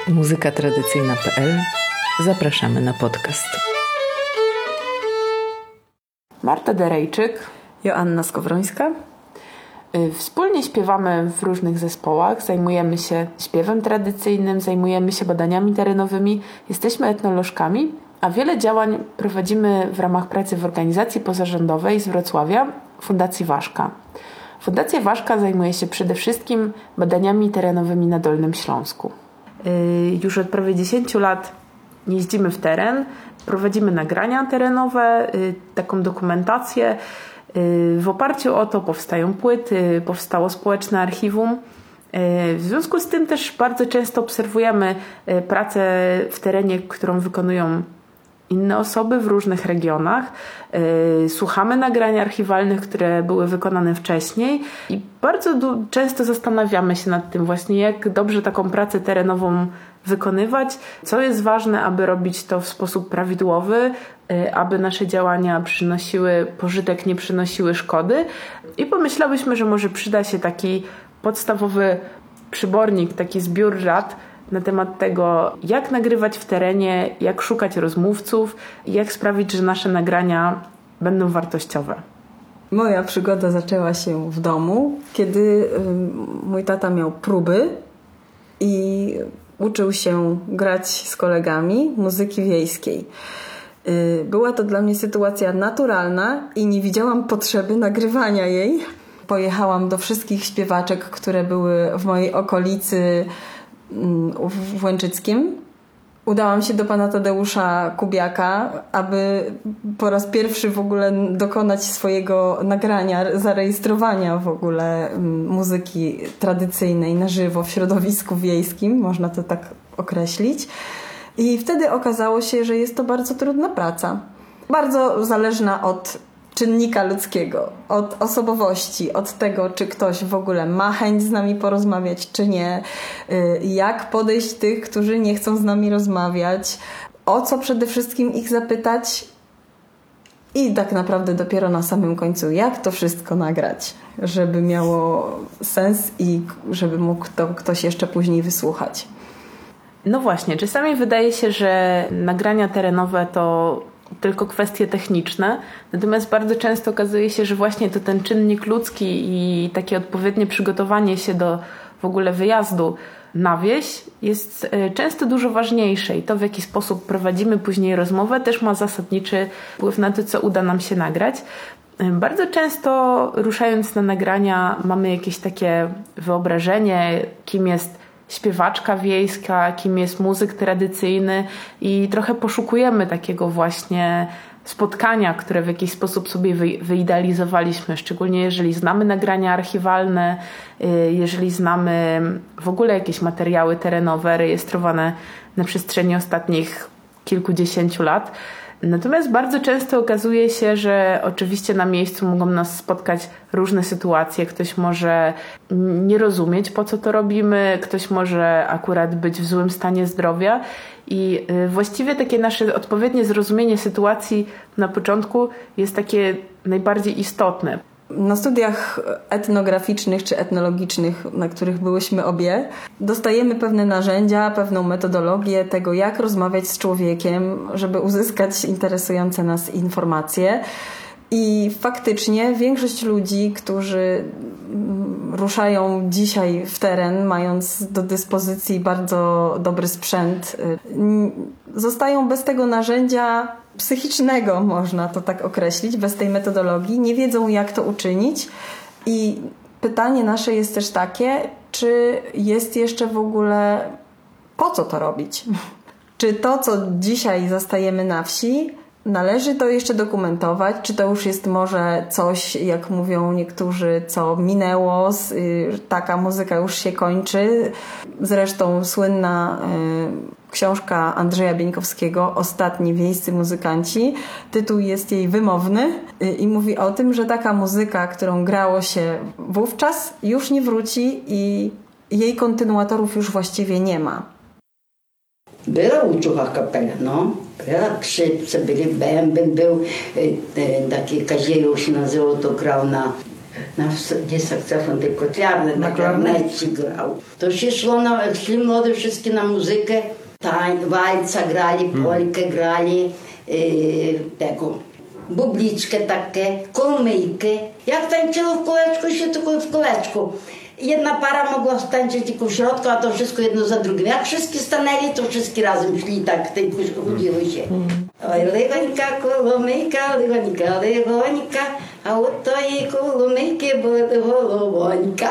muzykatradycyjna.pl. Zapraszamy na podcast. Marta Derejczyk, Joanna Skowrońska. Wspólnie śpiewamy w różnych zespołach, zajmujemy się śpiewem tradycyjnym, zajmujemy się badaniami terenowymi, jesteśmy etnolożkami, a wiele działań prowadzimy w ramach pracy w organizacji pozarządowej z Wrocławia, Fundacji Waszka. Fundacja Waszka zajmuje się przede wszystkim badaniami terenowymi na Dolnym Śląsku. Już od prawie 10 lat jeździmy w teren, prowadzimy nagrania terenowe, taką dokumentację. W oparciu o to powstają płyty, powstało społeczne archiwum. W związku z tym też bardzo często obserwujemy pracę w terenie, którą wykonują inne osoby w różnych regionach. Słuchamy nagrań archiwalnych, które były wykonane wcześniej i bardzo często zastanawiamy się nad tym właśnie, jak dobrze taką pracę terenową wykonywać, co jest ważne, aby robić to w sposób prawidłowy, aby nasze działania przynosiły pożytek, nie przynosiły szkody. I pomyślałyśmy, że może przyda się taki podstawowy przybornik, taki zbiór rad na temat tego, jak nagrywać w terenie, jak szukać rozmówców i jak sprawić, że nasze nagrania będą wartościowe. Moja przygoda zaczęła się w domu, kiedy mój tata miał próby i uczył się grać z kolegami muzyki wiejskiej. Była to dla mnie sytuacja naturalna i nie widziałam potrzeby nagrywania jej. Pojechałam do wszystkich śpiewaczek, które były w mojej okolicy w Łęczyckim. Udałam się do pana Tadeusza Kubiaka, aby po raz pierwszy w ogóle dokonać swojego nagrania, zarejestrowania w ogóle muzyki tradycyjnej na żywo w środowisku wiejskim, można to tak określić. I wtedy okazało się, że jest to bardzo trudna praca. Bardzo zależna od czynnika ludzkiego, od osobowości, od tego, czy ktoś w ogóle ma chęć z nami porozmawiać, czy nie, jak podejść tych, którzy nie chcą z nami rozmawiać, o co przede wszystkim ich zapytać i tak naprawdę dopiero na samym końcu, jak to wszystko nagrać, żeby miało sens i żeby mógł to ktoś jeszcze później wysłuchać. No właśnie, czasami wydaje się, że nagrania terenowe to tylko kwestie techniczne, natomiast bardzo często okazuje się, że właśnie to ten czynnik ludzki i takie odpowiednie przygotowanie się do w ogóle wyjazdu na wieś jest często dużo ważniejsze i to, w jaki sposób prowadzimy później rozmowę, też ma zasadniczy wpływ na to, co uda nam się nagrać. Bardzo często ruszając na nagrania mamy jakieś takie wyobrażenie, kim jest śpiewaczka wiejska, kim jest muzyk tradycyjny i trochę poszukujemy takiego właśnie spotkania, które w jakiś sposób sobie wyidealizowaliśmy, szczególnie jeżeli znamy nagrania archiwalne, jeżeli znamy w ogóle jakieś materiały terenowe rejestrowane na przestrzeni ostatnich kilkudziesięciu lat. Natomiast bardzo często okazuje się, że oczywiście na miejscu mogą nas spotkać różne sytuacje. Ktoś może nie rozumieć, po co to robimy, ktoś może akurat być w złym stanie zdrowia i właściwie takie nasze odpowiednie zrozumienie sytuacji na początku jest takie najbardziej istotne. Na studiach etnograficznych czy etnologicznych, na których byłyśmy obie, dostajemy pewne narzędzia, pewną metodologię tego, jak rozmawiać z człowiekiem, żeby uzyskać interesujące nas informacje. I faktycznie większość ludzi, którzy ruszają dzisiaj w teren, mając do dyspozycji bardzo dobry sprzęt, zostają bez tego narzędzia psychicznego, można to tak określić, bez tej metodologii, nie wiedzą, jak to uczynić. I pytanie nasze jest też takie, czy jest jeszcze w ogóle po co to robić? Czy to, co dzisiaj zastajemy na wsi, należy to jeszcze dokumentować? Czy to już jest może coś, jak mówią niektórzy, co minęło, taka muzyka już się kończy? Zresztą słynna książka Andrzeja Bieńkowskiego Ostatni wiejscy muzykanci. Tytuł jest jej wymowny i mówi o tym, że taka muzyka, którą grało się wówczas, już nie wróci i jej kontynuatorów już właściwie nie ma. Była uczucha kapela, no. Była skrzypce, byli bęben, był taki Kaziejusz się nazywał, to grał na gdzie saksofon tylko twardy na klarnecie grał. To się szło, szli młode wszystkie na muzykę, walca grali, polkę grali, tego, bubliczkę takie, kolmyjkę. Jak tańczyło w kółeczku, się tylko w kółeczku. Jedna para mogła tańczyć tylko w środku, a to wszystko jedno za drugim. Jak wszyscy stanęli, to wszyscy razem szli tak, w tej kółeczku chodziły się. Oj, Legonika, kolomyjka, Legonika, a od tej kolomyjki były Holowonika.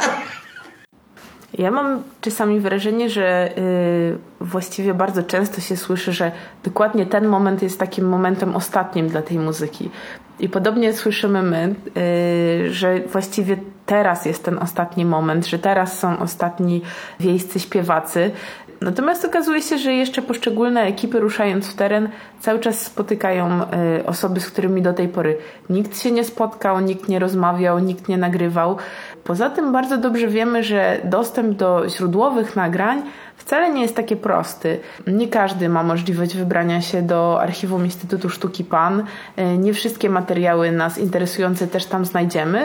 Ja mam czasami wrażenie, że właściwie bardzo często się słyszy, że dokładnie ten moment jest takim momentem ostatnim dla tej muzyki. I podobnie słyszymy my, że właściwie teraz jest ten ostatni moment, że teraz są ostatni wiejscy śpiewacy. Natomiast okazuje się, że jeszcze poszczególne ekipy, ruszając w teren, cały czas spotykają osoby, z którymi do tej pory nikt się nie spotkał, nikt nie rozmawiał, nikt nie nagrywał. Poza tym bardzo dobrze wiemy, że dostęp do źródłowych nagrań wcale nie jest taki prosty. Nie każdy ma możliwość wybrania się do archiwum Instytutu Sztuki PAN. Nie wszystkie materiały nas interesujące też tam znajdziemy.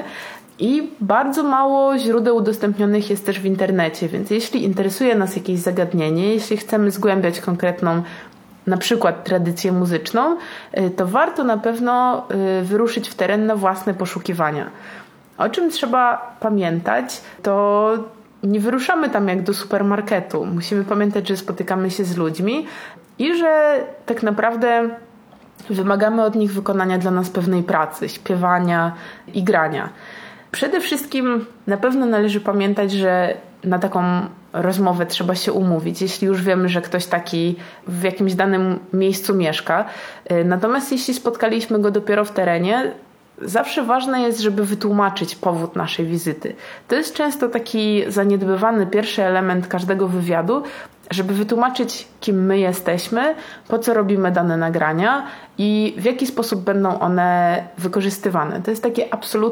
I bardzo mało źródeł udostępnionych jest też w internecie, więc jeśli interesuje nas jakieś zagadnienie, jeśli chcemy zgłębiać konkretną na przykład tradycję muzyczną, to warto na pewno wyruszyć w teren na własne poszukiwania. O czym trzeba pamiętać, to nie wyruszamy tam jak do supermarketu. Musimy pamiętać, że spotykamy się z ludźmi i że tak naprawdę wymagamy od nich wykonania dla nas pewnej pracy, śpiewania i grania. Przede wszystkim na pewno należy pamiętać, że na taką rozmowę trzeba się umówić, jeśli już wiemy, że ktoś taki w jakimś danym miejscu mieszka. Natomiast jeśli spotkaliśmy go dopiero w terenie, zawsze ważne jest, żeby wytłumaczyć powód naszej wizyty. To jest często taki zaniedbywany pierwszy element każdego wywiadu, żeby wytłumaczyć, kim my jesteśmy, po co robimy dane nagrania i w jaki sposób będą one wykorzystywane. To jest takie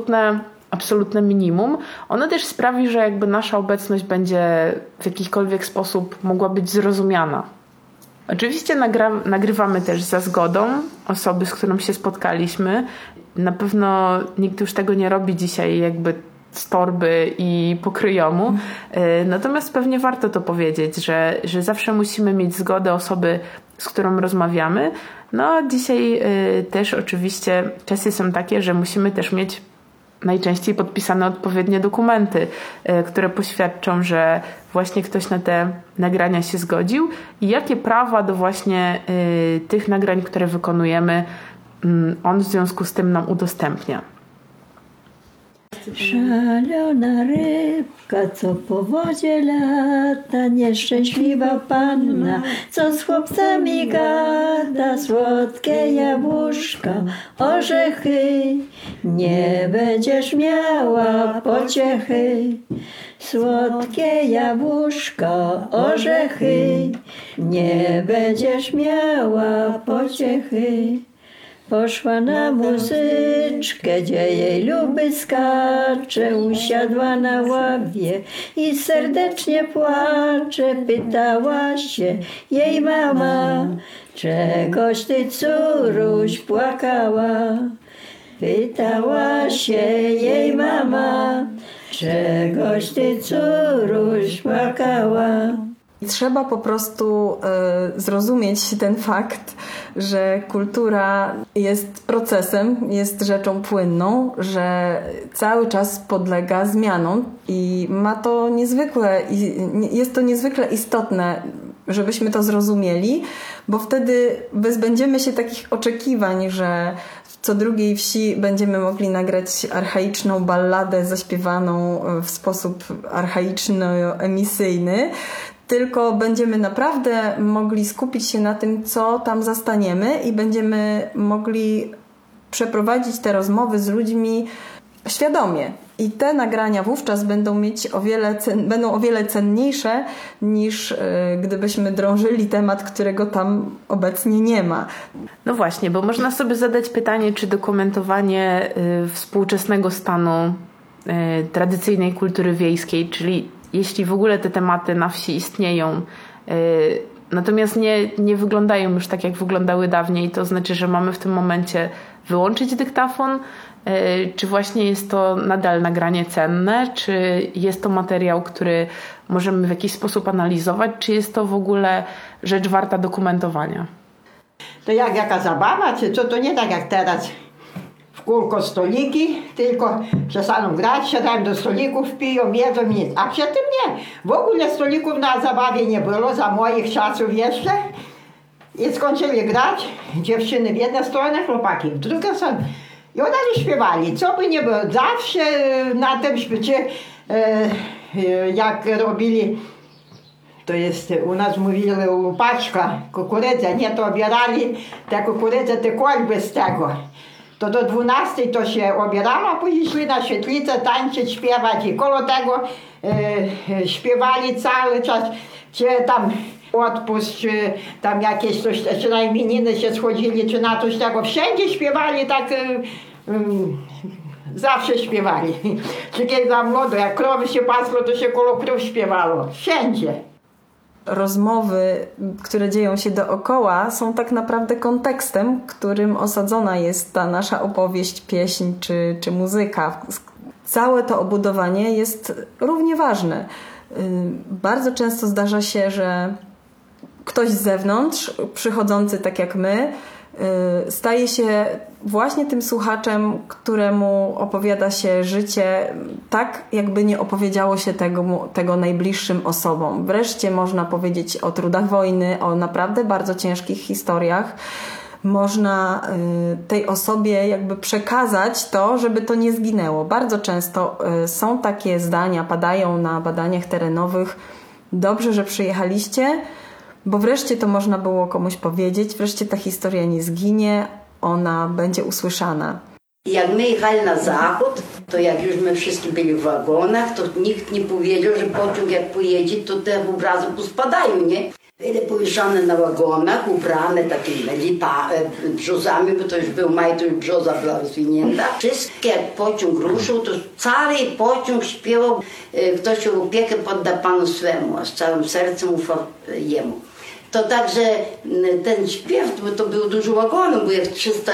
absolutne minimum. Ono też sprawi, że jakby nasza obecność będzie w jakikolwiek sposób mogła być zrozumiana. Oczywiście nagrywamy też za zgodą osoby, z którą się spotkaliśmy. Na pewno nikt już tego nie robi dzisiaj jakby z torby i pokryjomu. Natomiast pewnie warto to powiedzieć, że zawsze musimy mieć zgodę osoby, z którą rozmawiamy. No a dzisiaj też oczywiście czasy są takie, że musimy też mieć najczęściej podpisane odpowiednie dokumenty, które poświadczą, że właśnie ktoś na te nagrania się zgodził i jakie prawa do właśnie tych nagrań, które wykonujemy, on w związku z tym nam udostępnia. Szalona rybka, co po wodzie lata, nieszczęśliwa panna, co z chłopcami gada, słodkie jabłuszka, orzechy, nie będziesz miała pociechy. Słodkie jabłuszka, orzechy, nie będziesz miała pociechy. Poszła na muzyczkę, gdzie jej luby skacze, usiadła na ławie i serdecznie płacze. Pytała się jej mama, czegoś ty, córuś, płakała. Pytała się jej mama, czegoś ty, córuś, płakała. Trzeba po prostu zrozumieć ten fakt, że kultura jest procesem, jest rzeczą płynną, że cały czas podlega zmianom i jest to niezwykle istotne, żebyśmy to zrozumieli, bo wtedy wyzbędziemy się takich oczekiwań, że w co drugiej wsi będziemy mogli nagrać archaiczną balladę zaśpiewaną w sposób archaiczno-emisyjny, tylko będziemy naprawdę mogli skupić się na tym, co tam zastaniemy i będziemy mogli przeprowadzić te rozmowy z ludźmi świadomie. I te nagrania wówczas będą o wiele cenniejsze niż gdybyśmy drążyli temat, którego tam obecnie nie ma. No właśnie, bo można sobie zadać pytanie, czy dokumentowanie współczesnego stanu tradycyjnej kultury wiejskiej, czyli jeśli w ogóle te tematy na wsi istnieją, natomiast nie wyglądają już tak, jak wyglądały dawniej, to znaczy, że mamy w tym momencie wyłączyć dyktafon, Czy właśnie jest to nadal nagranie cenne? Czy jest to materiał, który możemy w jakiś sposób analizować? Czy jest to w ogóle rzecz warta dokumentowania? To jak jaka zabawa, czy co, to nie tak jak teraz. W kółko stoliki, tylko przestaną grać, siadają do stolików, piją, jedzą i nic. A przedtem nie. W ogóle stolików na zabawie nie było, za moich czasów jeszcze. I skończyli grać, dziewczyny w jedną stronę, chłopaki w drugą stronę. I oni śpiewali, co by nie było. Zawsze na tym śpiecie, jak robili, to jest, u nas mówili łupaczka, kukurydza, nie, to obierali te kukurydzę, te kolby z tego. To do 12 to się obierało, a później szli na świetlicę tańczyć, śpiewać i koło tego śpiewali cały czas, czy tam odpust, czy tam jakieś coś, czy na imieniny się schodzili, czy na coś tego. Wszędzie śpiewali tak, zawsze śpiewali. Czy kiedy za młodo, jak krowy się pasło, to się koło krów śpiewało. Wszędzie. Rozmowy, które dzieją się dookoła, są tak naprawdę kontekstem, którym osadzona jest ta nasza opowieść, pieśń czy muzyka. Całe to obudowanie jest równie ważne. Bardzo często zdarza się, że ktoś z zewnątrz, przychodzący tak jak my, staje się właśnie tym słuchaczem, któremu opowiada się życie tak, jakby nie opowiedziało się tego najbliższym osobom. Wreszcie można powiedzieć o trudach wojny, o naprawdę bardzo ciężkich historiach. Można tej osobie jakby przekazać to, żeby to nie zginęło. Bardzo często są takie zdania, padają na badaniach terenowych. Dobrze, że przyjechaliście, bo wreszcie to można było komuś powiedzieć, wreszcie ta historia nie zginie, ona będzie usłyszana. Jak my jechali na zachód, to jak już my wszyscy byli w wagonach, to nikt nie powiedział, że pociąg jak pojedzie, to te obrazy pospadają, nie? Byli powieszane na wagonach, ubrane takimi brzozami, bo to już był maj, to już brzoza była rozwinięta. Wszystkie jak pociąg ruszył, to cały pociąg śpiewał, ktoś opiekę podda Panu swemu, a z całym sercem ufał Jemu. To także ten śpiew, bo to było dużo wagonów, bo jak 300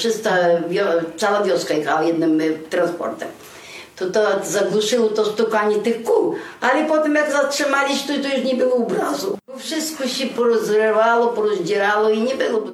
cała wioska jechała jednym transportem. To zagłuszyło to stukanie tych kół, ale potem jak zatrzymali się, to już nie było obrazu. Wszystko się porozrywało, porozdzierało i nie było.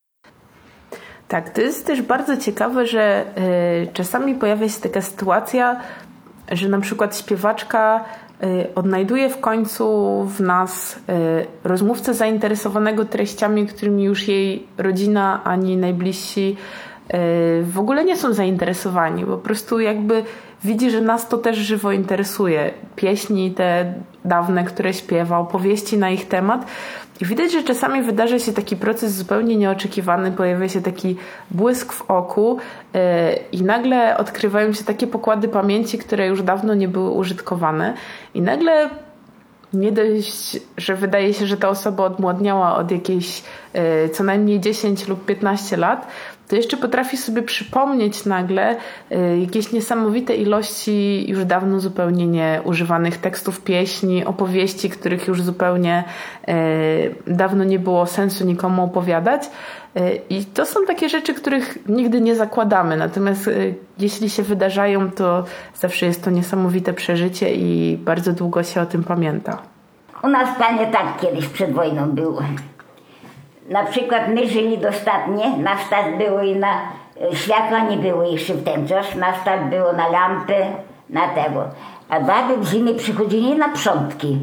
Tak, to jest też bardzo ciekawe, że czasami pojawia się taka sytuacja, że na przykład śpiewaczka odnajduje w końcu w nas rozmówcę zainteresowanego treściami, którymi już jej rodzina ani najbliżsi w ogóle nie są zainteresowani. Po prostu jakby widzi, że nas to też żywo interesuje. Pieśni te dawne, które śpiewa, opowieści na ich temat. I widać, że czasami wydarza się taki proces zupełnie nieoczekiwany, pojawia się taki błysk w oku i nagle odkrywają się takie pokłady pamięci, które już dawno nie były użytkowane. I nagle nie dość, że wydaje się, że ta osoba odmłodniała od jakiejś co najmniej 10 lub 15 lat, to jeszcze potrafi sobie przypomnieć nagle jakieś niesamowite ilości już dawno zupełnie nieużywanych tekstów pieśni, opowieści, których już zupełnie dawno nie było sensu nikomu opowiadać. I to są takie rzeczy, których nigdy nie zakładamy. Natomiast jeśli się wydarzają, to zawsze jest to niesamowite przeżycie i bardzo długo się o tym pamięta. U nas panie tak kiedyś przed wojną było. Na przykład my żyli dostatnie, na start było i na światła nie było jeszcze w ten czas, na start było na lampy, na tego. A baby w zimie przychodzili na przątki.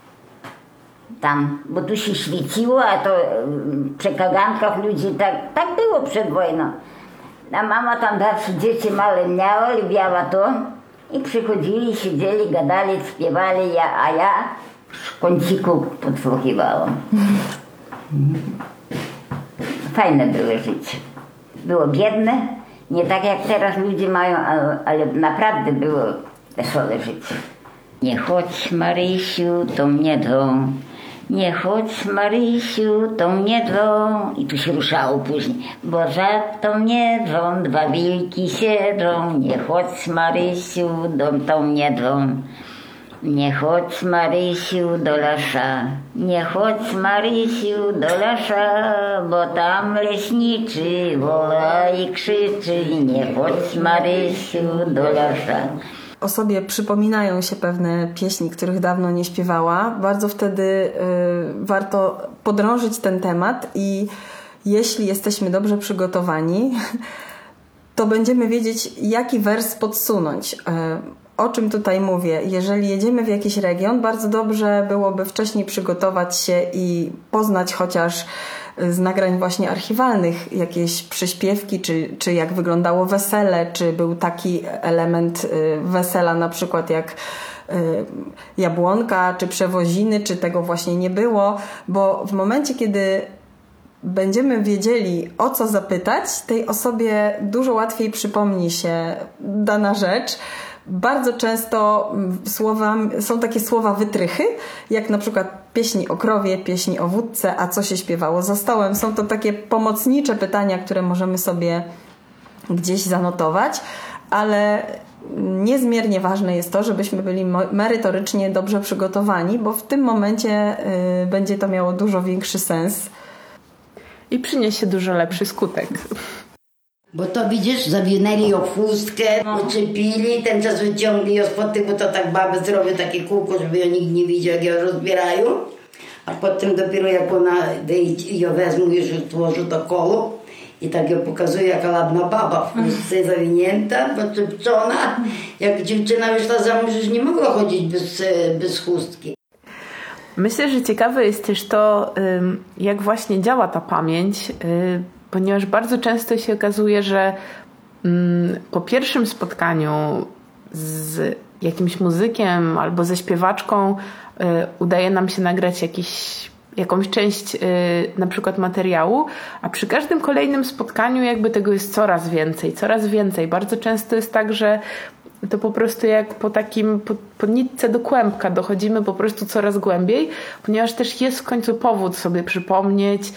Tam, bo tu się świeciło, a to przy kagankach ludzi tak było przed wojną. A mama tam zawsze dzieci małe miała, lubiała to i przychodzili, siedzieli, gadali, śpiewali, a ja w kąciku podsłuchiwałam. Fajne było życie. Było biedne, nie tak jak teraz ludzie mają, ale naprawdę było wesołe życie. Nie chodź Marysiu, to mnie dom. Nie chodź Marysiu, to mnie dom. I tu się ruszało później. Bo za to mnie dom, dwa wilki siedzą. Nie chodź Marysiu, to mnie dom. Nie chodź Marysiu do lasza, nie chodź Marysiu do lasza, bo tam leśniczy woła i krzyczy. Nie chodź Marysiu do lasza. Osobie przypominają się pewne pieśni, których dawno nie śpiewała. Bardzo wtedy warto podrążyć ten temat i jeśli jesteśmy dobrze przygotowani, to będziemy wiedzieć, jaki wers podsunąć. O czym tutaj mówię? Jeżeli jedziemy w jakiś region, bardzo dobrze byłoby wcześniej przygotować się i poznać chociaż z nagrań właśnie archiwalnych jakieś przyśpiewki, czy jak wyglądało wesele, czy był taki element wesela na przykład jak jabłonka, czy przewoziny, czy tego właśnie nie było, bo w momencie, kiedy będziemy wiedzieli, o co zapytać, tej osobie dużo łatwiej przypomni się dana rzecz. Bardzo często są takie słowa wytrychy, jak na przykład pieśni o krowie, pieśni o wódce, a co się śpiewało za stołem. Są to takie pomocnicze pytania, które możemy sobie gdzieś zanotować, ale niezmiernie ważne jest to, żebyśmy byli merytorycznie dobrze przygotowani, bo w tym momencie będzie to miało dużo większy sens. I przyniesie dużo lepszy skutek. Bo to widzisz, zawinęli ją w chustkę, uczepili, ten czas wyciągli ją spod tych, bo to tak baby zrobią takie kółko, żeby ją nikt nie widział, jak ją rozbierają. A potem dopiero jak ona ją wezmą i złożą to koło i tak ją pokazuje, jaka ładna baba w chustce zawinięta, poczepczona. Jak dziewczyna wyszła za mąż, już nie mogła chodzić bez chustki. Myślę, że ciekawe jest też to, jak właśnie działa ta pamięć, ponieważ bardzo często się okazuje, że po pierwszym spotkaniu z jakimś muzykiem albo ze śpiewaczką udaje nam się nagrać jakąś część na przykład materiału, a przy każdym kolejnym spotkaniu jakby tego jest coraz więcej, coraz więcej. Bardzo często jest tak, że to po prostu jak po nitce do kłębka dochodzimy po prostu coraz głębiej, ponieważ też jest w końcu powód sobie przypomnieć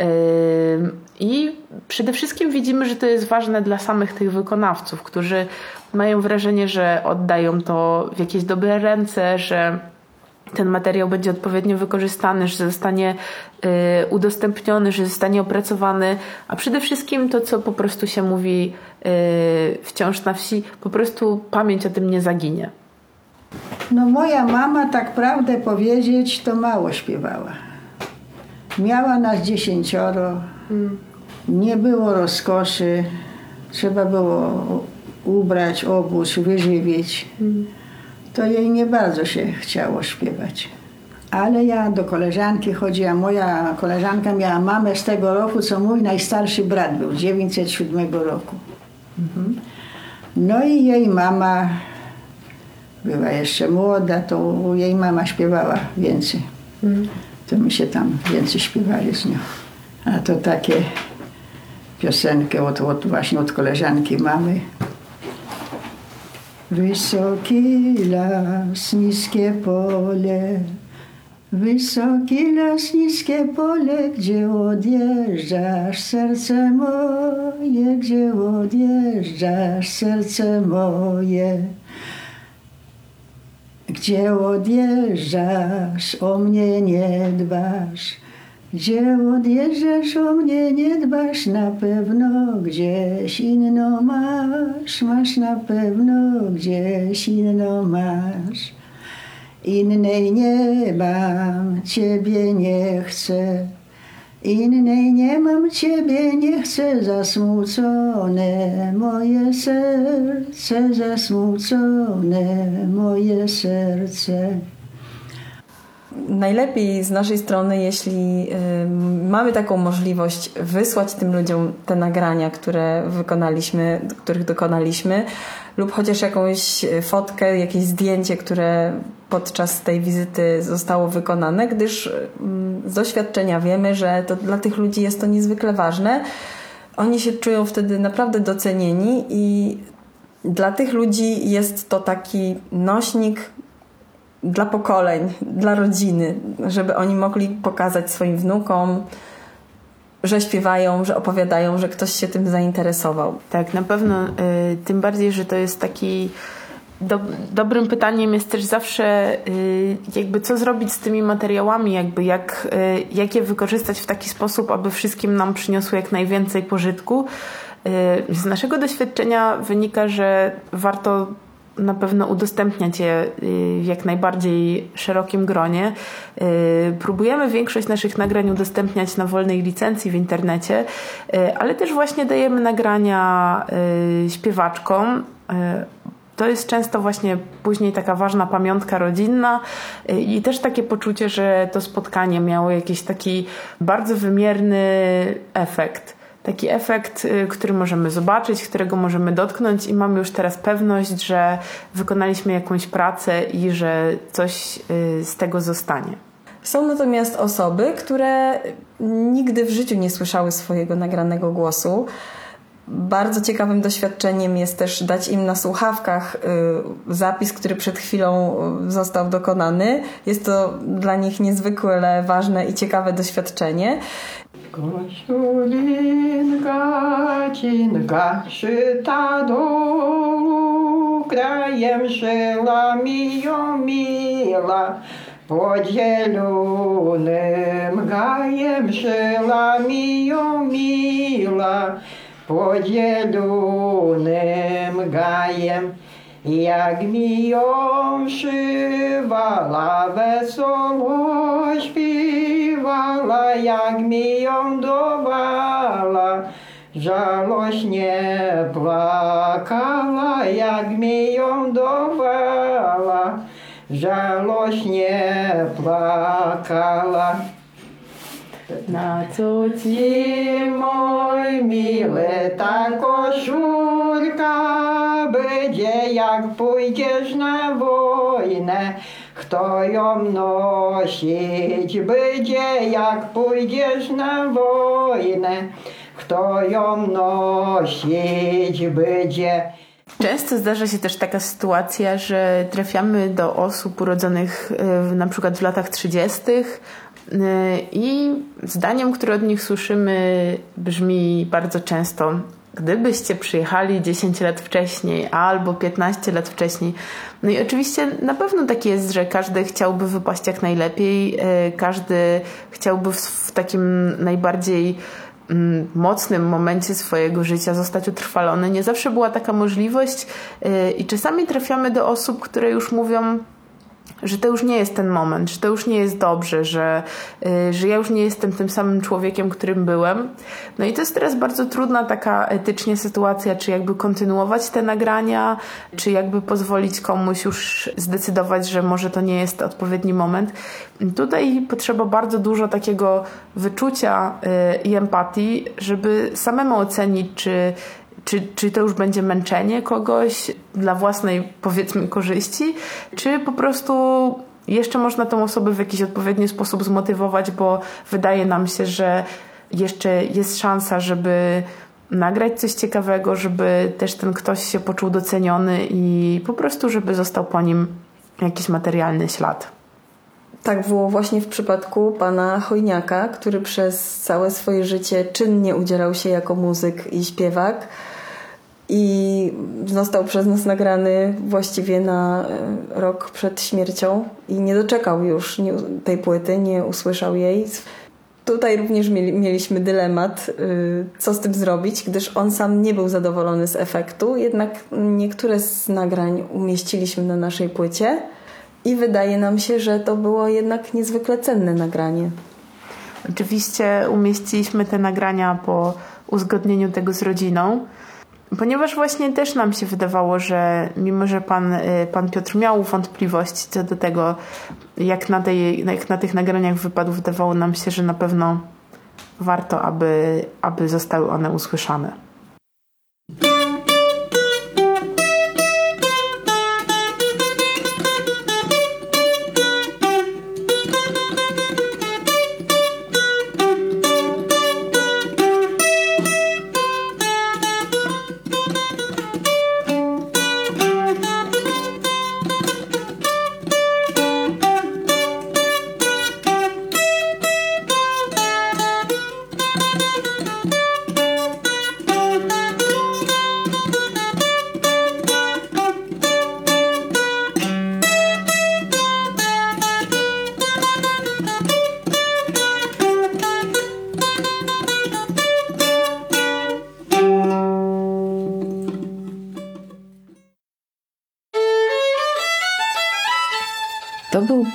i przede wszystkim widzimy, że to jest ważne dla samych tych wykonawców, którzy mają wrażenie, że oddają to w jakieś dobre ręce, że ten materiał będzie odpowiednio wykorzystany, że zostanie udostępniony, że zostanie opracowany, a przede wszystkim to, co po prostu się mówi wciąż na wsi, po prostu pamięć o tym nie zaginie. No moja mama, tak prawdę powiedzieć, to mało śpiewała. Miała nas 10. Nie było rozkoszy. Trzeba było ubrać, obuć, wyżywić. To jej nie bardzo się chciało śpiewać. Ale ja do koleżanki chodziłam. Moja koleżanka miała mamę z tego roku, co mój najstarszy brat był, 907 roku. No i jej mama była jeszcze młoda, to jej mama śpiewała więcej. To my się tam więcej śpiewali z nią. A to takie piosenkę właśnie od koleżanki mamy. Wysoki las, niskie pole, wysoki las, niskie pole, gdzie odjeżdżasz, serce moje, gdzie odjeżdżasz, serce moje. Gdzie odjeżdżasz, o mnie nie dbasz, gdzie odjeżdżasz, o mnie nie dbasz, na pewno gdzieś inno masz na pewno gdzieś inno masz. Innej nie mam, ciebie nie chcę, innej nie mam, ciebie nie chcę, zasmucone moje serce, zasmucone moje serce. Najlepiej z naszej strony, jeśli mamy taką możliwość wysłać tym ludziom te nagrania, których dokonaliśmy, lub chociaż jakąś fotkę, jakieś zdjęcie, które podczas tej wizyty zostało wykonane, gdyż z doświadczenia wiemy, że to dla tych ludzi jest to niezwykle ważne. Oni się czują wtedy naprawdę docenieni i dla tych ludzi jest to taki nośnik dla pokoleń, dla rodziny, żeby oni mogli pokazać swoim wnukom, że śpiewają, że opowiadają, że ktoś się tym zainteresował. Tak, na pewno. Tym bardziej, że to jest taki dobrym pytaniem jest też zawsze jakby co zrobić z tymi materiałami, jakby jak je wykorzystać w taki sposób, aby wszystkim nam przyniosły jak najwięcej pożytku. Z naszego doświadczenia wynika, że warto na pewno udostępniać je w jak najbardziej szerokim gronie. Próbujemy większość naszych nagrań udostępniać na wolnej licencji w internecie, ale też właśnie dajemy nagrania śpiewaczkom. To jest często właśnie później taka ważna pamiątka rodzinna i też takie poczucie, że to spotkanie miało jakiś taki bardzo wymierny efekt. Taki efekt, który możemy zobaczyć, którego możemy dotknąć i mamy już teraz pewność, że wykonaliśmy jakąś pracę i że coś z tego zostanie. Są natomiast osoby, które nigdy w życiu nie słyszały swojego nagranego głosu. Bardzo ciekawym doświadczeniem jest też dać im na słuchawkach zapis, który przed chwilą został dokonany. Jest to dla nich niezwykle ważne i ciekawe doświadczenie. Kościulinka, cinka, szyta dolu, krajem żyła mila, pod zielonym gajem żyła mila, pod zielonym gajem. Jak mi ją szywała, wesoło śpiewała, jak mi ją dawała, żałośnie płakała, jak mi ją dawała, żałośnie płakała. Na co Ci, mój miły, ta koszulka będzie, jak pójdziesz na wojnę. Kto ją nosić będzie, jak pójdziesz na wojnę. Kto ją nosić będzie. Często zdarza się też taka sytuacja, że trafiamy do osób urodzonych na przykład w latach 30. I zdaniem, które od nich słyszymy, brzmi bardzo często: gdybyście przyjechali 10 lat wcześniej albo 15 lat wcześniej. No i oczywiście na pewno tak jest, że każdy chciałby wypaść jak najlepiej, każdy chciałby w takim najbardziej mocnym momencie swojego życia zostać utrwalony. Nie zawsze była taka możliwość i czasami trafiamy do osób, które już mówią, że to już nie jest ten moment, że to już nie jest dobrze, że ja już nie jestem tym samym człowiekiem, którym byłem. No i to jest teraz bardzo trudna taka etycznie sytuacja, czy jakby kontynuować te nagrania, czy jakby pozwolić komuś już zdecydować, że może to nie jest odpowiedni moment. Tutaj potrzeba bardzo dużo takiego wyczucia i empatii, żeby samemu ocenić, czy to już będzie męczenie kogoś dla własnej, powiedzmy, korzyści, czy po prostu jeszcze można tą osobę w jakiś odpowiedni sposób zmotywować, bo wydaje nam się, że jeszcze jest szansa, żeby nagrać coś ciekawego, żeby też ten ktoś się poczuł doceniony i po prostu, żeby został po nim jakiś materialny ślad. Tak było właśnie w przypadku pana Chojniaka, który przez całe swoje życie czynnie udzielał się jako muzyk i śpiewak i został przez nas nagrany właściwie na rok przed śmiercią i nie doczekał już tej płyty, nie usłyszał jej. Tutaj również mieliśmy dylemat, co z tym zrobić, gdyż on sam nie był zadowolony z efektu, jednak niektóre z nagrań umieściliśmy na naszej płycie i wydaje nam się, że to było jednak niezwykle cenne nagranie. Oczywiście umieściliśmy te nagrania po uzgodnieniu tego z rodziną, ponieważ właśnie też nam się wydawało, że mimo, że pan Piotr miał wątpliwości co do tego, jak na tych nagraniach wypadł, wydawało nam się, że na pewno warto, aby zostały one usłyszane.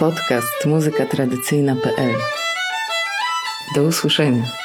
podcast muzykatradycyjna.pl. Do usłyszenia.